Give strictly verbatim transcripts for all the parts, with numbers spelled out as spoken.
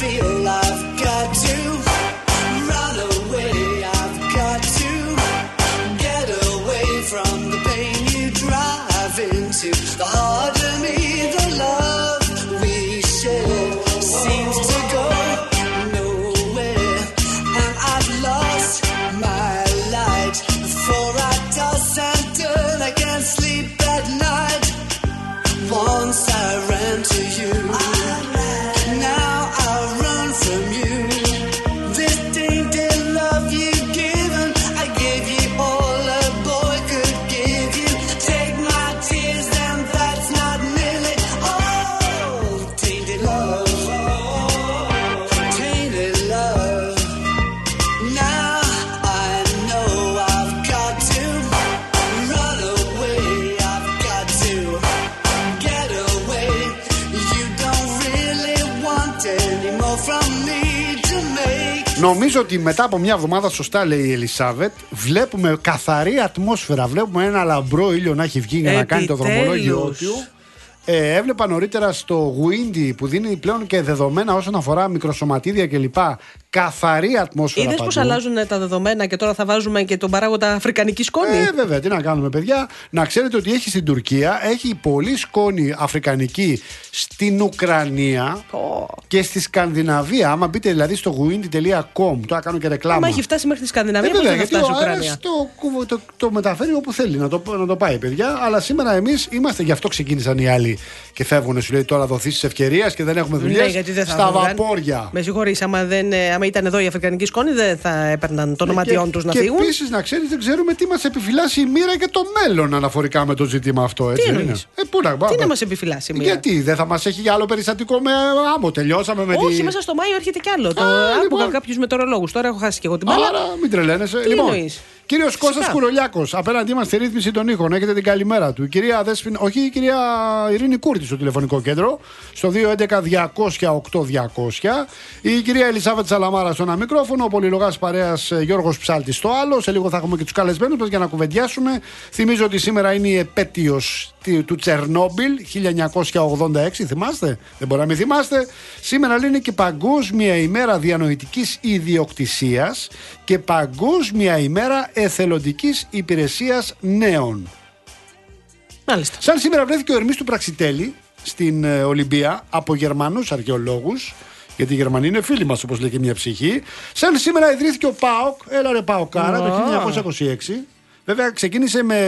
feel I've got to run away. I've got to get away from the pain you drive into. The harder me, the love we share seems to go nowhere, and I've lost my light. Before I toss and turn, I can't sleep at night. Once I ran to you, now I run from you. This tainted love you've given, I gave you all a boy could give you. Take my tears and that's not nearly all. Tainted love, tainted love. Now I know I've got to run away. I've got to get away. You don't really want any more from me to make. Νομίζω ότι μετά από μια εβδομάδα, σωστά λέει η Ελισάβετ, βλέπουμε καθαρή ατμόσφαιρα. Βλέπουμε ένα λαμπρό ήλιο να έχει βγει για να κάνει το δρομολόγιο του. Ε, έβλεπα νωρίτερα στο Windy που δίνει πλέον και δεδομένα όσον αφορά μικροσωματίδια κλπ. Καθαρή ατμόσφαιρα. Είδες πως αλλάζουν τα δεδομένα και τώρα θα βάζουμε και τον παράγοντα αφρικανική σκόνη. Ε, βέβαια, τι να κάνουμε, παιδιά. Να ξέρετε ότι έχει στην Τουρκία, έχει πολύ σκόνη αφρικανική στην Ουκρανία Oh. και στη Σκανδιναβία. Άμα μπείτε δηλαδή στο windy τελεία com, τώρα κάνω και ρεκλάμα. Άμα έχει φτάσει μέχρι τη Σκανδιναβία, Ε, πώς βέβαια, δεν θα γιατί φτάσει η ο Ουκρανία. αέρας το, το, το μεταφέρει όπου θέλει να το, να το πάει, παιδιά. Αλλά σήμερα εμείς είμαστε, γι' αυτό ξεκίνησαν οι άλλοι και φεύγουν. Σου λέει τώρα δοθείς της ευκαιρίας και δεν έχουμε δουλειές. Ναι, γιατί δεν θα στα έβγαν. βαπόρια. Με συγχωρείς, άμα, δεν, άμα ήταν εδώ η αφρικανική σκόνη, δεν θα έπαιρναν το ονοματιόν τους να και φύγουν. Και επίσης, να ξέρεις, δεν ξέρουμε τι μας επιφυλάσσει η μοίρα και το μέλλον αναφορικά με το ζήτημα αυτό. Έτσι, Τι είναι. εννοείς? Ε, πού να, Τι να μας επιφυλάσει η μοίρα? Γιατί δεν θα μας έχει για άλλο περιστατικό με άμμο. Τελειώσαμε με Όχι, τη... μέσα στο Μάιο έρχεται κι άλλο. Το Α, άκουγα λοιπόν. κάποιους μετεωρολόγους. Τώρα έχω χάσει και εγώ την μπάλα. Άρα μην τρελαίνεσαι. Τι Λοιπόν, εννοείς? κύριος Κώστας Κουρολιάκος, απέναντί μας στη ρύθμιση των ήχων. Έχετε την καλημέρα του. Η κυρία Δέσποινα, όχι η κυρία Ειρήνη Κούρτη στο τηλεφωνικό κέντρο, στο δύο έντεκα διακόσια οκτώ διακόσια. Η κυρία Ελισάβετ Σαλαμάρα στο ένα μικρόφωνο. Ο πολυλογάς παρέας Γιώργος Ψάλτης στο άλλο. Σε λίγο θα έχουμε και τους καλεσμένους μας για να κουβεντιάσουμε. Θυμίζω ότι σήμερα είναι η επέτειος του Τσερνόμπιλ χίλια εννιακόσια ογδόντα έξι. Θυμάστε? Δεν μπορεί να μην θυμάστε. Σήμερα είναι και Παγκόσμια ημέρα διανοητικής ιδιοκτησίας και Παγκόσμια ημέρα εθελοντικής υπηρεσίας νέων. Μάλιστα. Σαν σήμερα βρέθηκε ο Ερμής του Πραξιτέλη στην ε, Ολυμπία από Γερμανούς αρχαιολόγους, γιατί οι Γερμανοί είναι φίλοι μας, όπως λέει και μια ψυχή. Σαν σήμερα ιδρύθηκε ο ΠΑΟΚ, έλα ρε ΠΑΟΚάρα, oh. το χίλια εννιακόσια είκοσι έξι. Βέβαια ξεκίνησε με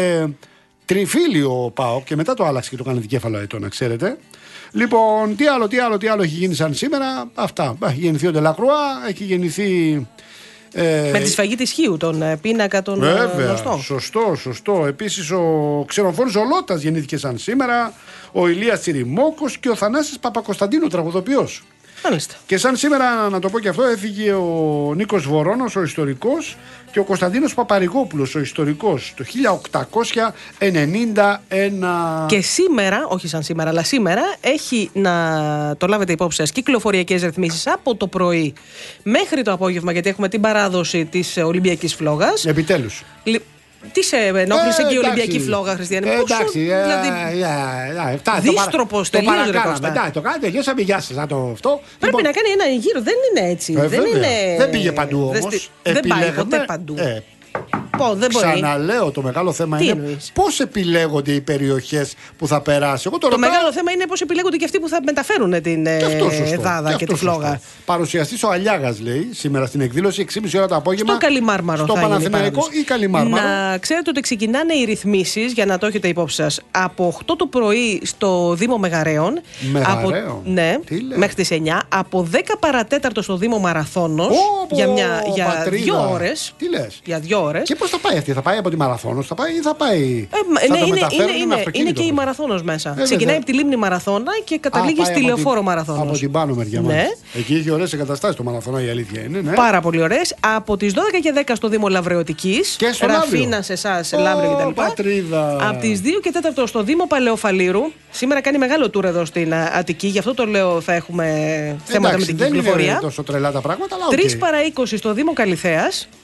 τριφύλιο ο ΠΑΟΚ και μετά το άλλαξε και το έκανε δικέφαλο αετό, να ξέρετε. Λοιπόν, τι άλλο, τι άλλο, τι άλλο έχει γίνει σαν σήμερα? Αυτά. Έχει γεννηθεί ο Ντελακρουά, έχει γεννηθεί. Ε, με τη σφαγή της Χίου, τον πίνακα των γνωστών. Σωστό, σωστό. Επίσης ο Ξενοφώνης Ζολώτας γεννήθηκε σαν σήμερα, ο Ηλίας Τσιριμόκος και ο Θανάσης Παπακοσταντίνου, τραγουδοποιός. Μάλιστα. Και σαν σήμερα, να το πω και αυτό, έφυγε ο Νίκος Βορώνος, ο ιστορικός, και ο Κωνσταντίνος Παπαρηγόπουλος, ο ιστορικός, το χίλια οκτακόσια ενενήντα ένα. Και σήμερα, όχι σαν σήμερα, αλλά σήμερα έχει, να το λάβετε υπόψη σας, κυκλοφοριακές ρυθμίσεις από το πρωί μέχρι το απόγευμα, γιατί έχουμε την παράδοση της Ολυμπιακής Φλόγας. Επιτέλους. Λι... Τι σε ενόχλησε ε, και η εντάξει. Ολυμπιακή Φλόγα, Χριστιανή? Ε, Πόσο, εντάξει, δηλαδή, ε, ε, ε, δύστροπος τελείως, ρε Κώστα. Εντάξει, το κάνετε, γεια γεια σας, να το αυτό. Πρέπει Λοιπόν, να κάνει ένα γύρο, δεν είναι έτσι. ε, δεν, είναι... δεν πήγε παντού όμως. Δεν, δεν πάει ποτέ παντού. Ε, Πω, δεν μπορεί. Ξαναλέω, το μεγάλο θέμα Τι είναι εννοείς? πώς επιλέγονται οι περιοχές που θα περάσει. Εγώ το Το ρωτάω... μεγάλο θέμα είναι πώς επιλέγονται και αυτοί που θα μεταφέρουν την Και αυτό σωστό. Εδάδα και, και τη αυτό Φλόγα. σωστό. Παρουσιαστής ο Αλιάγας, λέει, σήμερα στην εκδήλωση έξι και μισή ώρα το απόγευμα. Στο Καλιμάρμαρο. Στο θα Παναθηναϊκό ή Καλιμάρμαρο. Να ξέρετε ότι ξεκινάνε οι ρυθμίσεις, για να το έχετε υπόψη σας, από οκτώ το πρωί στο Δήμο Μεγαρέων. Μεγαρέων. Από, ναι, μέχρι τις εννιά. Από δέκα παρατέταρτο στο Δήμο Μαραθώνος. Ω, για μια, για πατρίδα. δύο ώρες. Τι λες? Για δύο ώρες. Και πώς θα πάει αυτή, θα πάει από τη Μαραθώνος, θα πάει ή θα πάει. Ε, θα ναι, το είναι, μεταφέρουν είναι, με είναι, αυτοκίνητο? είναι και η Μαραθώνος μέσα. Ε, Ξεκινάει βέβαια. από τη λίμνη Μαραθώνα και καταλήγει Α, στη πάει από λεωφόρο την- Μαραθώνος. Από την πάνω μεριά Ναι. μας. Εκεί έχει ωραίες εγκαταστάσεις το Μαραθώνα, η αλήθεια είναι. Ναι. Πάρα πολύ ωραίες. Από τις δώδεκα και δέκα στο Δήμο Λαβρεωτικής. Και στο Λαύριο. Ραφίνα σε εσάς, Ω, Λαύριο κτλ. πατρίδα. Από τις δύο και τέταρτο στο Δήμο Παλαιοφαλήρου. Σήμερα κάνει μεγάλο τουρ εδώ στην α, Αττική. Γι' αυτό το λέω, θα έχουμε θέματα Εντάξει, με την δεν κυκλοφορία. είναι τόσο τρελά τα πράγματα, αλλά τρεις οκ. παρά είκοσι στο Δήμο Καλιθέας.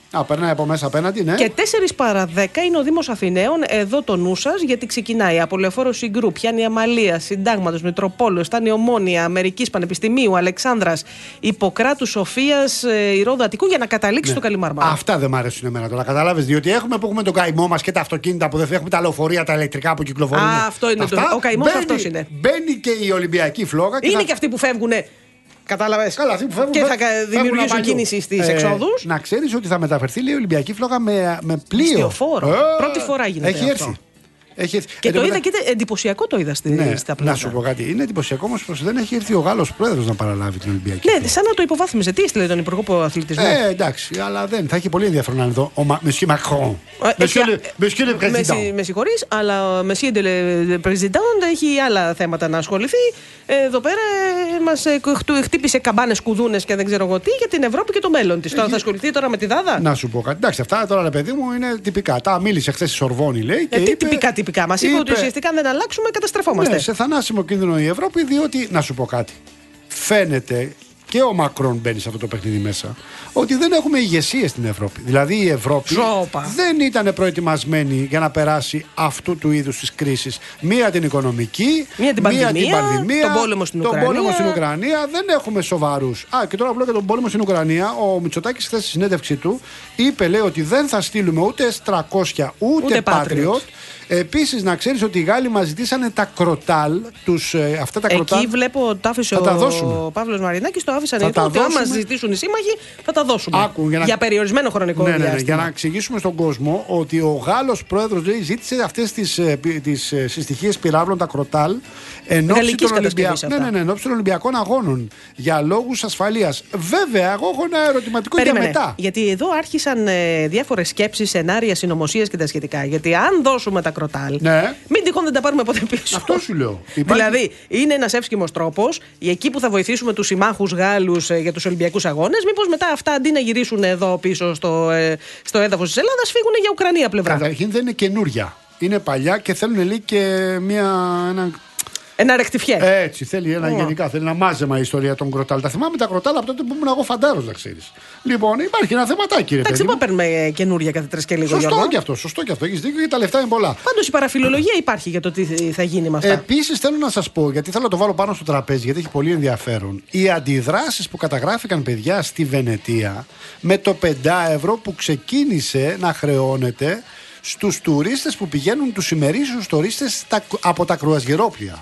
Α, περνάει από μέσα απέναντι, ναι. Και τέσσερα παρά δέκα είναι ο Δήμος Αθηναίων, εδώ το νου σας, γιατί ξεκινάει από Λεωφόρο Συγκρού, πιάνει Αμαλία, Συντάγματος, Μητροπόλεως, φτάνει Ομόνια, Αμερικής Πανεπιστημίου, Αλεξάνδρας, Ιπποκράτου, Σοφίας, Ηρώδου Αττικού για να καταλήξει Ναι. στο Καλιμάρμαρο. Αυτά δεν μ' αρέσουν εμένα τώρα. Καταλάβες, διότι έχουμε που έχουμε τον καημό μας και τα αυτοκίνητα που δεν έχουμε, τα λεωφορεία, τα ηλεκτρικά που κυκλοφορούν. Α, αυτό είναι το- ο καημός αυτός είναι. Μπαίνει και η Ολυμπιακή φλόγα. Είναι θα... και αυτοί που φεύγουνε. Κατάλαβες. Καλά, αυτοί που φεύγουν, Και θα φεύγουν κα- δημιουργήσουν απαλού. κίνηση στις Ε, εξόδους. Να ξέρεις ότι θα μεταφερθεί, λέει, η Ολυμπιακή φλόγα με, με πλοίο. Ιστιοφόρο. Ε, Πρώτη φορά γίνεται Έχει αυτό. έρθει. Έχει έρθει. Και Εν το τω είδα μετα- και τε- εντυπωσιακό το είδα στη, Ναι, στα να πλάτα. σου πω κάτι. Είναι εντυπωσιακό όμως πως δεν έχει έρθει ο Γάλλος πρόεδρος να παραλάβει την Ολυμπιακή. Ναι, φλόγα. σαν να το υποβάθμιζε. Τι έστειλε τον Υπουργό Αθλητισμού. Ε, εντάξει, αλλά δεν. Θα έχει πολύ ενδιαφέρον να είναι εδώ ο Monsieur Macron. Ε, Monsieur έχει- le- Monsieur le Με, συ- Président. με συγχωρείς, αλλά ο Monsieur le Président έχει άλλα θέματα να ασχοληθεί. Εδώ πέρα μας ε, χτου- χτύπησε καμπάνες, κουδούνες και δεν ξέρω εγώ τι για την Ευρώπη και το μέλλον της. Τώρα θα ασχοληθεί τώρα με τη Δάδα. Να σου πω κάτι. Εντάξει, αυτά τώρα, ρε παιδί μου, είναι τυπικά. Τα μίλησε χθε στη Σορβόνη, λέει. Και Ε, τι είπε, τυπικά, τυπικά. Μας είπε, ότι ουσιαστικά αν δεν αλλάξουμε καταστρεφόμαστε. Ναι, σε θανάσιμο κίνδυνο η Ευρώπη, διότι, να σου πω κάτι. Φαίνεται και ο Μακρόν μπαίνει σε αυτό το παιχνίδι μέσα, ότι δεν έχουμε ηγεσία στην Ευρώπη. Δηλαδή η Ευρώπη Σόπα. δεν ήταν προετοιμασμένη για να περάσει αυτού του είδους τις κρίσεις. Μία την οικονομική, Μία την πανδημία, πανδημία, τον πόλεμο στην τον Ουκρανία. πόλεμο στην Ουκρανία. Δεν έχουμε σοβαρούς. Α, και τώρα που λέω για τον πόλεμο στην Ουκρανία, ο Μητσοτάκης χθες στη συνέντευξή του είπε, λέει, ότι δεν θα στείλουμε ούτε ες τριακόσια ούτε, Ούτε Patriot. Patriot. Επίσης, να ξέρεις ότι οι Γάλλοι μας ζητήσανε τα κροτάλ, τους, ε, αυτά τα κροτάλ. Εκεί βλέπω το άφησε Θα τα ο δώσουμε. Παύλος Μαρινάκης, το άφησαν Θα εδώ τα ότι άμα δώσουμε. ζητήσουν οι σύμμαχοι θα τα δώσουμε. Άκου, για για, να- περιορισμένο χρονικό Ναι, ναι, ναι, διάστημα. για να εξηγήσουμε στον κόσμο ότι ο Γάλλος πρόεδρος, λέει, ζήτησε αυτές τις, ε, πι- τις ε, συστοιχίες πυράβλων, τα κροτάλ, εν ώψη Γαλλικής των, κατασκευής Ολυμπια... ναι, αυτά. ναι, ναι, εν ώψη των Ολυμπιακών Αγώνων για λόγους ασφαλείας. Βέβαια, εγώ έχω ένα ερωτηματικό Περίμενε, για μετά. γιατί εδώ άρχισαν ε, διάφορες σκέψεις, σενάρια, συνωμοσίες και τα σχετικά. Γιατί αν δώσουμε τα κροτάλ, Ναι. μην τυχόν δεν τα πάρουμε ποτέ πίσω. Αυτό σου λέω. Υπάρχει- Δηλαδή, είναι ένας εύσχυμος τρόπος, εκεί που θα βοηθήσουμε τους συμμάχους Γάλλους ε, για τους Ολυμπιακούς Αγώνες, μήπως μετά αυτά αντί να γυρίσουν εδώ πίσω στο, ε, στο έδαφος της Ελλάδας, φύγουν για Ουκρανία πλευρά. Καταρχήν δεν είναι καινούρια. Είναι παλιά και θέλουν λέει και μια, ένα. Ένα ρεκτιφιέ. Έτσι, θέλει ένα Ω. γενικά, θέλει ένα μάζεμα η ιστορία των κροτάλ. Τα θυμάμαι τα κροτάλ από τότε που ήμουν εγώ φαντάρος, να ξέρεις. Λοιπόν, υπάρχει ένα θεματάκι, ρε Εντάξει, παιδί δεν μου. παίρνουμε ε, καινούρια κάθε τρεις και λίγο. Σωστό Γιώργο. και αυτό, σωστό και αυτό. Έχεις δίκιο και τα λεφτά είναι πολλά. Πάντως η παραφιλολογία υπάρχει για το τι θα γίνει με αυτά. Επίσης θέλω να σας πω, γιατί θέλω να το βάλω πάνω στο τραπέζι, γιατί έχει πολύ ενδιαφέρον. Οι αντιδράσεις που καταγράφηκαν, παιδιά, στη Βενετία με το πέντε ευρώ που ξεκίνησε να χρεώνεται στους τουρίστες που πηγαίνουν, τους ημερήσιους τουρίστες στα- από τα κρουαζιερόπλια.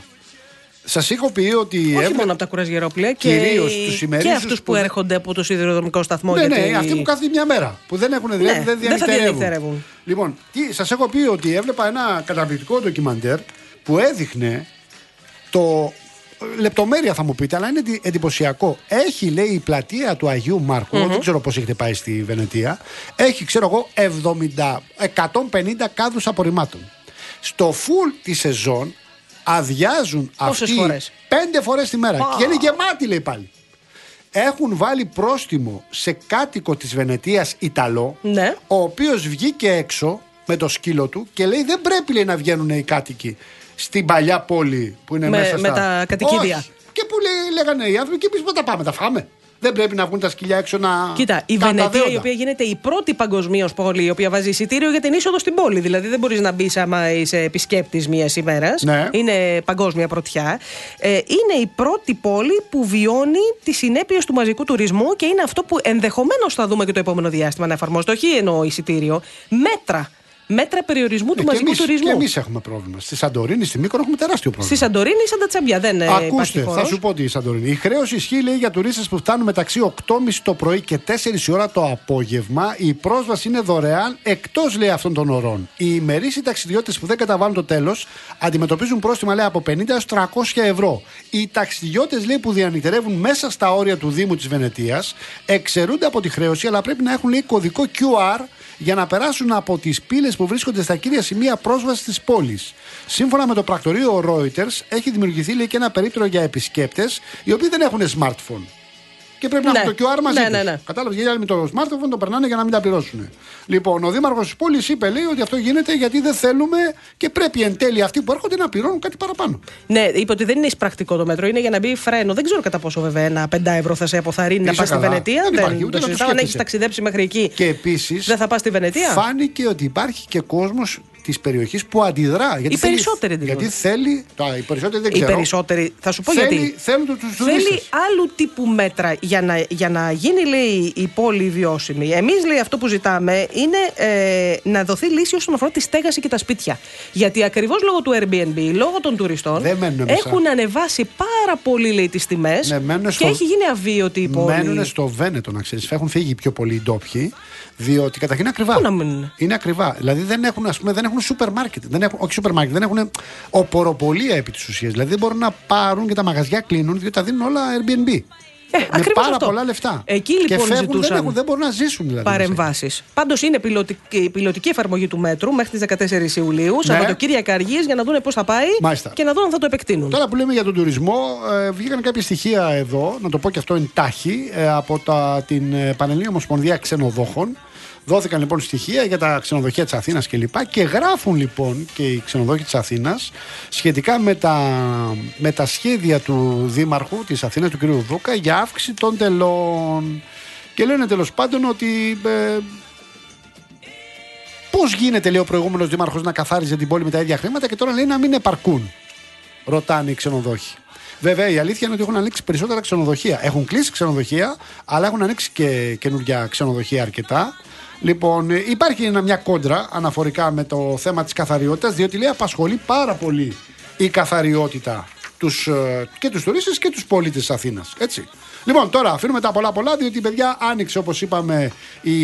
Σας είχα πει ότι. Όχι έβγα- μόνο από τα κουραζιερόπλια και, Κυρίως τους και ημερήσιους αυτούς που, που δεν- έρχονται από το σιδηροδρομικό σταθμό. Ναι, γιατί... ναι, αυτοί που κάθονται μια μέρα. Που δεν έχουν δηλαδή, Ναι, δεν δεν θα διανυκτερεύουν. διανυκτερεύουν. Λοιπόν, τι, σας έχω πει ότι έβλεπα ένα καταπληκτικό ντοκιμαντέρ που έδειχνε το. Λεπτομέρεια θα μου πείτε, αλλά είναι εντι- εντυπωσιακό. Έχει, λέει, η πλατεία του Αγίου Μάρκου, δεν ξέρω πώς έχετε πάει στη Βενετία, έχει, ξέρω εγώ, εβδομήντα, εκατόν πενήντα κάδους απορριμμάτων. Στο φουλ τη σεζόν αδειάζουν Πόσες αυτοί φορές? πέντε φορές τη μέρα. Α. Και είναι γεμάτοι, λέει πάλι. Έχουν βάλει πρόστιμο σε κάτοικο της Βενετίας Ιταλό, Ναι. ο οποίος βγήκε έξω με το σκύλο του και λέει δεν πρέπει, λέει, να βγαίνουν οι κάτοικοι στην παλιά πόλη που είναι Με- μέσα με στα... τα κατοικίδια. Όχι. Και που λέει, λέγανε οι άνθρωποι και εμείς πού τα πάμε, τα φάμε. Δεν πρέπει να βγουν τα σκυλιά έξω να Κοίτα, η κάνουν τα Βενετία, η δέοντα. οποία γίνεται η πρώτη παγκοσμίω πόλη, η οποία βάζει εισιτήριο για την είσοδο στην πόλη. Δηλαδή δεν μπορεί να μπει άμα είσαι επισκέπτη μια ημέρα. Ναι. Είναι παγκόσμια πρωτιά. Ε, είναι η πρώτη πόλη που βιώνει τις συνέπειες του μαζικού τουρισμού και είναι αυτό που ενδεχομένως θα δούμε και το επόμενο διάστημα να εφαρμόζεται. Όχι εννοώ εισιτήριο. Μέτρα. Μέτρα περιορισμού του Ε, μαζικού και εμείς, τουρισμού. Και εμείς έχουμε πρόβλημα. Στη Σαντορίνη, στη Μύκονο έχουμε τεράστιο πρόβλημα. Στη Σαντορίνη, σαν τα τσαμπιά. Δεν ε, υπάρχει Ακούστε, θα χώρος. σου πω τι η Σαντορίνη. Η χρέωση ισχύει, λέει, για τουρίστες που φτάνουν μεταξύ οκτώ και μισή το πρωί και τέσσερις η ώρα το απόγευμα. Η πρόσβαση είναι δωρεάν εκτός, λέει, αυτών των ωρών. Οι ημερήσιοι ταξιδιώτες που δεν καταβάλουν το τέλος αντιμετωπίζουν πρόστιμα, λέει, από πενήντα έως τριακόσια ευρώ. Οι ταξιδιώτες, λέει, που διανυκτερεύουν μέσα στα όρια του Δήμου της Βενετίας εξαιρούνται από τη χρέωση, αλλά πρέπει να έχουν, λέει, κωδικό κιου αρ για να περάσουν από τις πύλες που βρίσκονται στα κύρια σημεία πρόσβασης της πόλης. Σύμφωνα με το πρακτορείο Reuters, έχει δημιουργηθεί, λέει, και ένα περίπτερο για επισκέπτες οι οποίοι δεν έχουν smartphone. Και και πρέπει να Ναι. έχουν το κιου αρ μαζί Ναι, τους. ναι, ναι. Κατάλαβες, γιατί οι άλλοι με το smartphone το περνάνε για να μην τα πληρώσουν. Λοιπόν, ο δήμαρχος της πόλης είπε, λέει, ότι αυτό γίνεται γιατί δεν θέλουμε και πρέπει εν τέλει αυτοί που έρχονται να πληρώνουν κάτι παραπάνω. Ναι, είπε ότι δεν είναι πρακτικό το μέτρο, είναι για να μπει φρένο. Δεν ξέρω κατά πόσο βέβαια ένα πεντά ευρώ θα σε αποθαρρύνει να Είσαι πας στη καλά. Βενετία. Δεν υπάρχει, ούτε το να το συζητάω. Αν έχει σκέφτεσαι. ταξιδέψει μέχρι εκεί, Και επίσης δεν θα πας στη Βενετία. φάνηκε ότι υπάρχει και κόσμος της περιοχής που αντιδρά. Γιατί Οι θέλει- περισσότεροι δηλαδή. Γιατί θέλει. Τα, οι περισσότεροι δεν Οι ξέρω. περισσότεροι, θα σου πω θέλει, γιατί. Θέλουν τους Θέλει τουρίστες. άλλου τύπου μέτρα για να, για να γίνει, λέει, η πόλη βιώσιμη. Εμείς, λέει, αυτό που ζητάμε είναι ε, να δοθεί λύση όσον αφορά τη στέγαση και τα σπίτια. Γιατί ακριβώς λόγω του Airbnb, λόγω των τουριστών, Δεν μένουν μέσα. έχουν ανεβάσει πάρα πολύ, λέει, τις τιμές Ναι, μένουν και στο- έχει γίνει αβίωτη η πόλη. Μένουν στο Βένετο, να ξέρεις. Έχουν φύγει πιο πολλοί οι ντόπιοι, διότι καταρχήν είναι ακριβά. Πού να μείνουν? Είναι ακριβά. Δηλαδή δεν έχουν, ας πούμε, δεν έχουν σούπερ μάρκετ. Δεν έχουν, όχι σούπερ μάρκετ, δεν έχουν οποροπολία επί της ουσίας. Δηλαδή δεν μπορούν να πάρουν και τα μαγαζιά κλείνουν, διότι τα δίνουν όλα Airbnb. Ε, με ακριβώς πάρα αυτό. πολλά λεφτά. Εκεί και λοιπόν φεύγουν, ζητούσαν δεν, έχουν, δεν μπορούν να ζήσουν δηλαδή. παρεμβάσεις. Πάντως είναι πιλωτική, πιλωτική εφαρμογή του μέτρου μέχρι τις δεκατέσσερις Ιουλίου, Σαββατοκύριακα αργίες, για να δουν πώς θα πάει. Μάλιστα. Και να δουν αν θα το επεκτείνουν. Τώρα που λέμε για τον τουρισμό, ε, βγήκαν κάποια στοιχεία εδώ, να το πω και αυτό εντάχει, ε, από τα, την ε, Πανελλήνια Ομοσπονδία Ξενοδόχων. Δόθηκαν λοιπόν στοιχεία για τα ξενοδοχεία της Αθήνας κλπ. Και, και γράφουν λοιπόν και οι ξενοδόχοι της Αθήνας σχετικά με τα, με τα σχέδια του Δήμαρχου της Αθήνας, του κ. Δούκα, για αύξηση των τελών. Και λένε τέλος πάντων ότι ε, πώς γίνεται, λέει ο προηγούμενος Δήμαρχος, να καθάριζε την πόλη με τα ίδια χρήματα και τώρα λέει να μην επαρκούν, ρωτάνε οι ξενοδόχοι. Βέβαια, η αλήθεια είναι ότι έχουν ανοίξει περισσότερα ξενοδοχεία. Έχουν κλείσει ξενοδοχεία, αλλά έχουν ανοίξει και καινούργια ξενοδοχεία αρκετά. Λοιπόν, υπάρχει μια κόντρα αναφορικά με το θέμα της καθαριότητας, διότι λέει απασχολεί πάρα πολύ η καθαριότητα τους, και τους τουρίστες και τους πολίτες της Αθήνας. Έτσι. Λοιπόν, τώρα αφήνουμε τα πολλά πολλά, διότι παιδιά άνοιξε, όπως είπαμε, η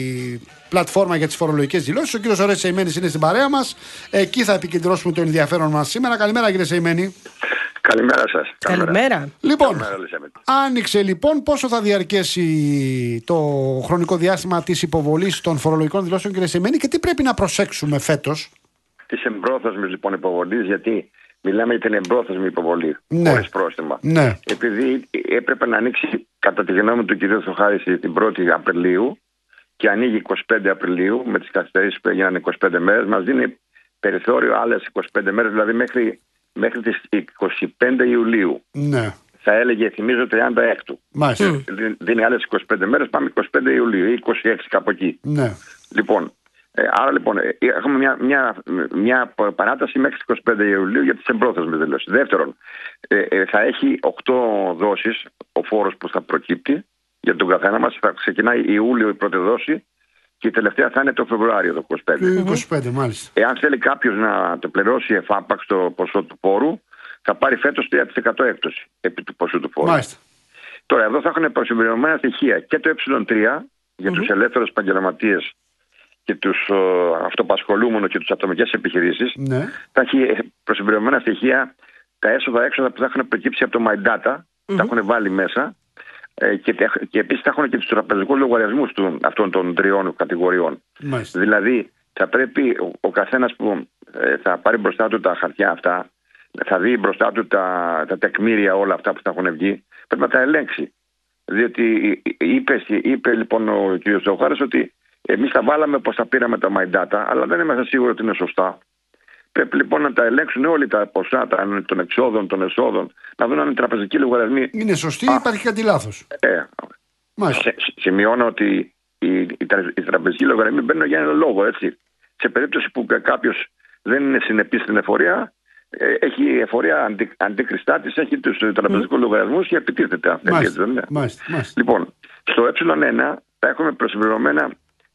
πλατφόρμα για τις φορολογικές δηλώσεις. Ο κύριος Ορέστης Σεϊμένης είναι στην παρέα μας. Εκεί θα επικεντρώσουμε το ενδιαφέρον μας σήμερα. Καλημέρα, κύριε Σεϊμένη. Καλημέρα σας. Καλημέρα. Λοιπόν, Καλημέρα, Ελισάβετ. άνοιξε λοιπόν. Πόσο θα διαρκέσει το χρονικό διάστημα της υποβολής των φορολογικών δηλώσεων, κύριε Σεϊμένη, και τι πρέπει να προσέξουμε φέτος? Της εμπρόθεσμης λοιπόν υποβολής, γιατί μιλάμε για την εμπρόθεσμη υποβολή, Ναι. χωρίς πρόστιμα. Ναι. Επειδή έπρεπε να ανοίξει κατά τη γνώμη του κ. Θοχάρη την πρώτη Απριλίου και ανοίγει εικοστή πέμπτη Απριλίου, με τις καθυστερήσεις που έγιναν είκοσι πέντε μέρες, μας δίνει περιθώριο άλλες είκοσι πέντε μέρες, δηλαδή μέχρι, μέχρι τις εικοστή πέμπτη Ιουλίου. Ναι. Θα έλεγε, θυμίζω, τριάντα έξι. Μάλιστα. Δι- Δίνει άλλες είκοσι πέντε μέρες, πάμε εικοστή πέμπτη Ιουλίου ή είκοσι έξι κάπου εκεί. Ναι. Λοιπόν, ε, άρα λοιπόν ε, έχουμε μια, μια, μια παράταση μέχρι τις εικοστή πέμπτη Ιουλίου για τις εμπρόθεσμες δηλώσεις. Δεύτερον, ε, ε, θα έχει οκτώ δόσεις ο φόρος που θα προκύπτει για τον καθένα μας. Θα ξεκινάει Ιούλιο η πρώτη δόση και η τελευταία θα είναι το Φεβρουάριο το είκοσι πέντε. είκοσι πέντε, μάλιστα. Εάν θέλει κάποιος να το πληρώσει εφάπαξ το ποσό του φόρου, θα πάρει φέτος τρία τοις εκατό έκπτωση επί του ποσού του φόρου. Μάλιστα. Τώρα εδώ θα έχουν προσυμπληρωμένα στοιχεία και το ε τρία για Mm-hmm. τους ελεύθερους επαγγελματίες και τους ε, αυτοπασχολούμενους και τους ατομικές επιχειρήσεις. Ναι. Θα έχει προσυμπληρωμένα στοιχεία τα έσοδα-έξοδα που θα έχουν προκύψει από το My Data, Mm-hmm. τα έχουν βάλει μέσα ε, και, και επίσης θα έχουν και τους τραπεζικούς λογαριασμούς του, αυτών των τριών κατηγοριών. Μάλιστα. Δηλαδή θα πρέπει ο, ο καθένας που ε, θα πάρει μπροστά του τα χαρτιά αυτά, θα δει μπροστά του τα, τα τεκμήρια όλα αυτά που θα έχουν βγει, πρέπει να τα ελέγξει. Διότι είπε, είπε λοιπόν ο κ. Θεοχάρης ότι εμείς τα βάλαμε πως τα πήραμε τα My Data, αλλά δεν είμαστε σίγουροι ότι είναι σωστά. Πρέπει λοιπόν να τα ελέγξουν όλοι τα ποσά των εξόδων, των εσόδων, να δουν αν οι τραπεζικοί λογαριασμοί. Είναι σωστή ή υπάρχει κάτι λάθος? Ε, Μάλιστα. σε, σημειώνω ότι οι, οι, οι τραπεζικοί λογαριασμοί μπαίνουν για ένα λόγο, έτσι. Σε περίπτωση που κάποιος δεν είναι συνεπής στην εφορία, έχει εφορία αντι, αντίκριστά της, έχει τους τραπεζικούς mm. λογαριασμούς και επιτίθεται αυτή. Μάλιστα. Μάλιστα. Μάλιστα. Λοιπόν, στο ε ένα θα έχουμε προσυμπληρωμένα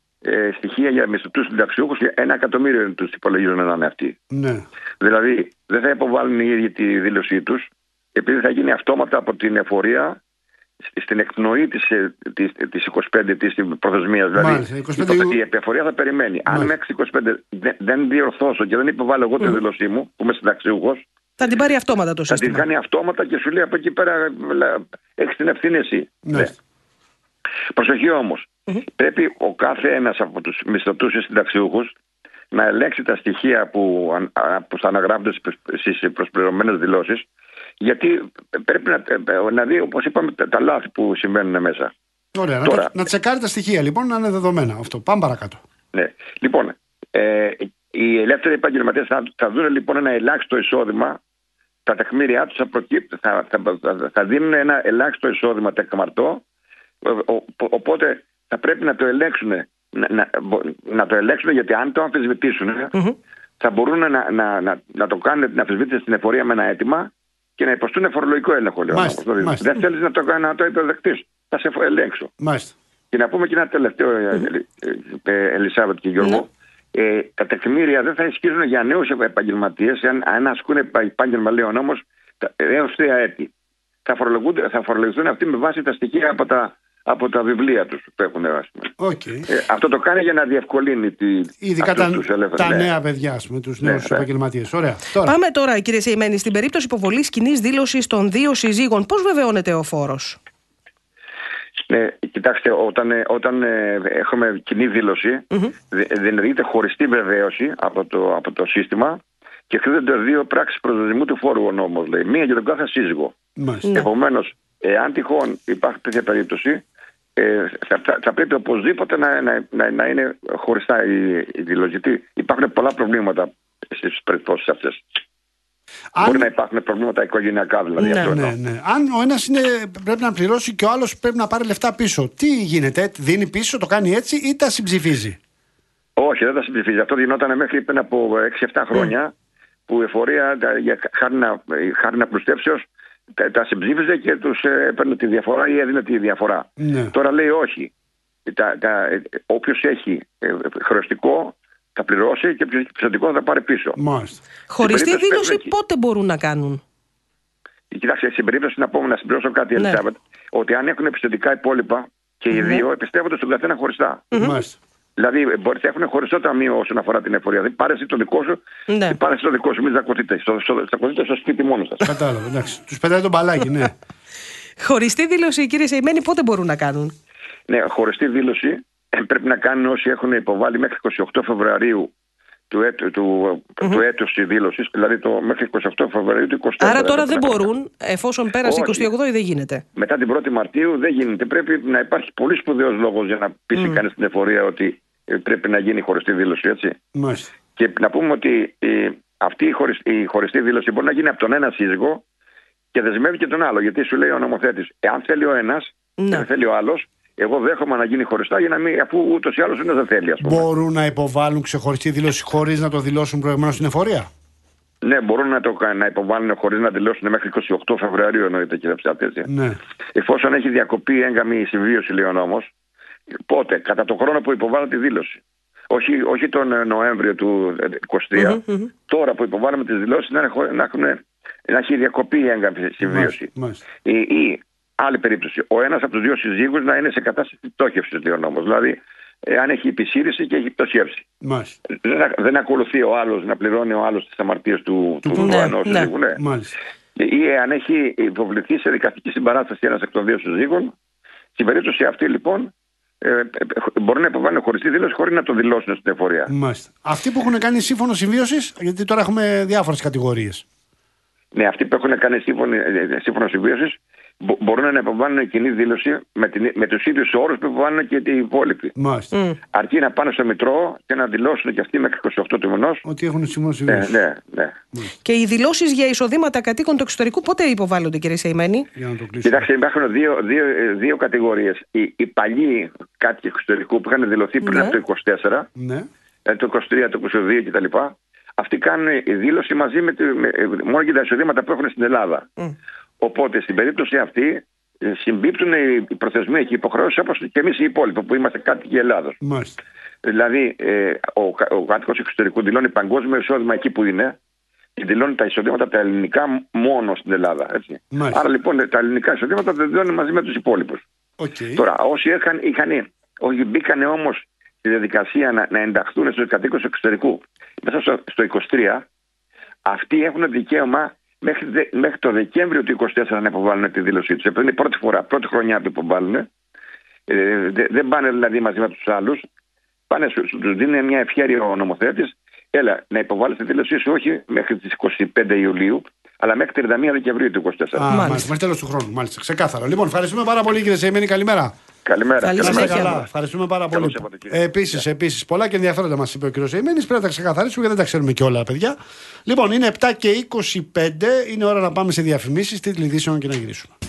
ε, στοιχεία για μισθωτούς συνταξιούχους και ένα εκατομμύριο τους υπολογίζουν να είναι αυτοί. Ναι. Δηλαδή δεν θα υποβάλουν οι ίδιοι τη δήλωσή τους, επειδή θα γίνει αυτόματα από την εφορία στην εκπνοή της, της, της εικοστή πέμπτης προθεσμίας. Δηλαδή Μάλιστα, εικοστή πέμπτη... η εφορία θα περιμένει. Μάλιστα. Αν μέχρι εικοστή πέμπτη δεν, δεν διορθώσω και δεν υποβάλω εγώ τη mm. δήλωσή μου, που είμαι συνταξιούχος, θα την πάρει αυτόματα το σύστημα. Θα την κάνει αυτόματα και σου λέει από εκεί πέρα έχεις την ευθύνη εσύ. Ναι. Προσοχή όμως. Mm-hmm. Πρέπει ο κάθε ένας από τους μισθωτούς ή συνταξιούχους να ελέγξει τα στοιχεία που, που θα αναγράφονται στις προσπληρωμένες δηλώσεις Γιατί πρέπει να, να δει, όπως είπαμε, τα, τα λάθη που συμβαίνουν μέσα. Ωραία, Τώρα, να, να τσεκάρει τα στοιχεία λοιπόν, να είναι δεδομένα αυτό. Πάμε παρακάτω. Ναι. Λοιπόν, ε, οι ελεύθεροι επαγγελματίες θα, θα δουν λοιπόν ένα ελάχιστο εισόδημα. Τα τεκμήρια τους θα, θα, θα, θα, θα δίνουν ένα ελάχιστο εισόδημα τεκμαρτό. Ο, ο, οπότε θα πρέπει να το ελέγξουν. Να, να, να το ελέγξουν, γιατί αν το αμφισβητήσουν, mm-hmm. θα μπορούν να, να, να, να το κάνουν την αμφισβήτηση στην εφορία με ένα αίτημα και να υποστούν φορολογικό έλεγχο. Μάλιστα, μάλιστα. Δεν θέλεις να το, να το υποδεχτείς. Θα σε ελέγξω. Μάλιστα. Και να πούμε και ένα τελευταίο, mm-hmm. Ελισάβετ και Γιώργο. Mm-hmm. Ε, τα τεκμήρια δεν θα ισχύουν για νέους επαγγελματίες, αν, αν ασκούν επάγγελμα, λέει ο νόμος, έως τρία έτη. Θα, θα φορολογηθούν αυτοί με βάση τα στοιχεία από τα, από τα βιβλία τους που έχουν. Okay. Ε, αυτό το κάνει για να διευκολύνει τη, ειδικά τα, τους ελεύθερους, τα ναι. νέα παιδιά, με τους ναι, νέους ναι. επαγγελματίες. Ωραία. Τώρα. Πάμε τώρα, κύριε Σεϊμένη, στην περίπτωση υποβολής κοινής δήλωσης των δύο συζύγων. Πώς βεβαιώνεται ο φόρος? Ναι, κοιτάξτε, όταν, όταν ε, έχουμε κοινή δήλωση, mm-hmm. δημιουργείται χωριστή βεβαίωση από το, από το σύστημα και χρειάζονται δύο πράξεις προσδοσμού του φόρου ο νόμος, λέει. Μία για τον κάθε σύζυγο. Mm-hmm. Επομένως, εάν τυχόν υπάρχει τέτοια περίπτωση, ε, θα, θα, θα πρέπει οπωσδήποτε να, να, να, να είναι χωριστά η, η δήλωση. Γιατί υπάρχουν πολλά προβλήματα στις περιπτώσεις αυτές. Αν... Μπορεί να υπάρχουν προβλήματα οικογενειακά, δηλαδή. Ναι, αυτό ναι, ναι. Αν ο ένας πρέπει να πληρώσει και ο άλλος πρέπει να πάρει λεφτά πίσω, τι γίνεται, δίνει πίσω, το κάνει έτσι ή τα συμψηφίζει? Όχι, δεν τα συμψηφίζει. Αυτό γινόταν μέχρι πριν από έξι εφτά χρόνια, mm. που η εφορία χάρη να πλουστεύσεως τα, τα συμψήφιζε και τους έπαιρνε τη διαφορά ή έδινε τη διαφορά. Ναι. Τώρα λέει όχι. Τα, τα, όποιος έχει χρεωστικό θα πληρώσει και ποιος έχει πιστωτικό θα πάρει πίσω. Μάλιστα. Χωριστή δήλωση πότε μπορούν να κάνουν? Κοιτάξτε, στην περίπτωση να πούμε, να συμπληρώσω κάτι, ναι. Ελισάβετ, ότι αν έχουν πιστωτικά υπόλοιπα και οι mm-hmm. δύο επιστρέφονται στον καθένα χωριστά. Mm-hmm. Δηλαδή, μπορεί να έχουν χωριστό ταμείο όσον αφορά την εφορία. Δηλαδή, πάρε εσύ το δικό σου, ναι. πάρε εσύ το δικό σου, μην τσακωθείτε. Τσακωθείτε στο σπίτι μόνο σας. Κατάλαβα, εντάξει. Τους πετάει τον μπαλάκι, ναι. Χωριστή δήλωση, κύριε Σεϊμένη, πότε μπορούν να κάνουν? Ναι, χωριστή δήλωση πρέπει να κάνουν όσοι έχουν υποβάλει μέχρι είκοσι οκτώ Φεβρουαρίου του, έτου, του, mm-hmm. του έτους της δήλωσης, δηλαδή το μέχρι είκοσι οκτώ Φεβρουαρίου του είκοσι τέσσερα. Άρα τώρα δεν μπορούν, εφόσον πέρασε είκοσι οκτώ δεν γίνεται. Μετά την πρώτη Μαρτίου δεν γίνεται. Πρέπει να υπάρχει πολύ σπουδαίος λόγος για να πείσει mm. κανείς την εφορία ότι πρέπει να γίνει χωριστή δήλωση, έτσι. Μάλιστα. Και να πούμε ότι η, αυτή η χωριστή, η χωριστή δήλωση μπορεί να γίνει από τον ένα σύζυγο και δεσμεύει και τον άλλο. Γιατί σου λέει ο νομοθέτης, εάν θέλει ο ένας και δεν θέλει ο άλλος, εγώ δέχομαι να γίνει χωριστά, για να μην, αφού ούτως ή άλλως δεν θέλει, ας πούμε. Μπορούν να υποβάλουν ξεχωριστή δήλωση χωρίς να το δηλώσουν προηγουμένως στην εφορία? Ναι, μπορούν να, το, να υποβάλουν χωρίς να δηλώσουν μέχρι είκοσι οκτώ Φεβρουαρίου, εννοείται, κύριε Ψάτη, έτσι. Ναι. Εφόσον έχει διακοπεί έγκαμη συμβίωση, λέει ο νόμος, πότε? Κατά τον χρόνο που υποβάλλουν τη δήλωση. Όχι, όχι τον Νοέμβριο του είκοσι τρία, mm-hmm, mm-hmm. τώρα που υποβάλλουμε τις δηλώσεις να, να, έχουν, να έχει διακοπεί η έγκαμη συμβίωση. Μάλιστα. Ή, ή άλλη περίπτωση, ο ένας από τους δύο συζύγους να είναι σε κατάσταση πτώχευσης, λέει ο νόμος. Δηλαδή, αν έχει επισύρηση και έχει πτωχεύσει. Δεν, δεν ακολουθεί ο άλλος να πληρώνει ο άλλος τις αμαρτίες του, του, του ναι, ενός ναι. συζύγου. Ναι. Ή αν έχει υποβληθεί σε δικαστική συμπαράσταση ένας εκ των δύο συζύγων, στην περίπτωση αυτή λοιπόν ε, ε, μπορεί να υποβάλουν χωριστή δήλωση χωρίς να το δηλώσουν στην εφορία. Μάλιστα. Αυτοί που έχουν κάνει σύμφωνο συμβίωσης, γιατί τώρα έχουμε διάφορες κατηγορίες. Ναι, αυτοί που έχουν κάνει σύμφωνο, σύμφωνο συμβίωσης μπορούν να υποβάλουν κοινή δήλωση με, την, με τους ίδιους όρους που υποβάλουν και οι υπόλοιποι. Mm. Αρκεί να πάνε στο Μητρό και να δηλώσουν και αυτοί μέχρι είκοσι οκτώ του μηνός ότι έχουν σύμφωνο συμβίωση. Ναι, ναι, ναι. Mm. Και οι δηλώσεις για εισοδήματα κατοίκων του εξωτερικού πότε υποβάλλονται, κύριε Σεϊμένη? Κοιτάξτε, υπάρχουν δύο, δύο, δύο κατηγορίες. Οι, οι παλιοί κάτοικοι εξωτερικού που είχαν δηλωθεί πριν ναι. από το είκοσι τέσσερα, ναι. το είκοσι τρία, το είκοσι δύο κτλ. Αυτοί κάνουν η δήλωση μαζί με, με, μόνο για τα εισοδήματα που έχουν στην Ελλάδα. Mm. Οπότε στην περίπτωση αυτή συμπίπτουν οι προθεσμίες και οι υποχρεώσεις όπως και εμείς οι υπόλοιποι που είμαστε κάτοικοι Ελλάδος. Μάλιστα. Δηλαδή ε, ο, ο κάτοικος εξωτερικού δηλώνει παγκόσμιο εισόδημα εκεί που είναι και δηλώνει τα εισοδήματα τα ελληνικά μόνο στην Ελλάδα. Έτσι. Άρα λοιπόν τα ελληνικά εισοδήματα δεν δηλώνει μαζί με τους υπόλοιπους. Okay. Τώρα όσοι είχαν, είχαν, όσοι μπήκαν όμως στη διαδικασία να, να ενταχθούν στους κατοίκους εξωτερικού μέσα στο, στο είκοσι τρία, αυτοί έχουν δικαίωμα Μέχρι, δε, μέχρι το Δεκέμβριο του είκοσι τέσσερα να υποβάλουν τη δήλωσή τους. Επειδή είναι η πρώτη φορά, πρώτη χρονιά που υποβάλλουν. Ε, δε, δεν πάνε δηλαδή μαζί με τους άλλους. Πάνε, τους δίνει μια ευχέρεια ο νομοθέτης. Έλα, να υποβάλεις τη δήλωσή σου όχι μέχρι τις είκοσι πέντε Ιουλίου, αλλά μέχρι τριάντα μία Δεκεμβρίου του είκοσι τέσσερα. Α, μάλιστα, μέχρι τέλος του χρόνου. Μάλιστα, ξεκάθαρα. Λοιπόν, ευχαριστούμε πάρα πολύ, κύριε Ζεϊμένη. Καλημέρα. Καλημέρα. Καλή Να είστε συνέχεια. καλά. Ευχαριστούμε πάρα Καλό πολύ. Σαββατοκύριακο. Επίσης, επίσης, πολλά και ενδιαφέροντα μας είπε ο κύριος Ζεϊμένης. Πρέπει να τα ξεκαθαρίσουμε γιατί δεν τα ξέρουμε και όλα, παιδιά. Λοιπόν, είναι επτά και είκοσι πέντε. Είναι ώρα να πάμε σε διαφημίσεις, τίτλοι ειδήσεων και να γυρίσουμε.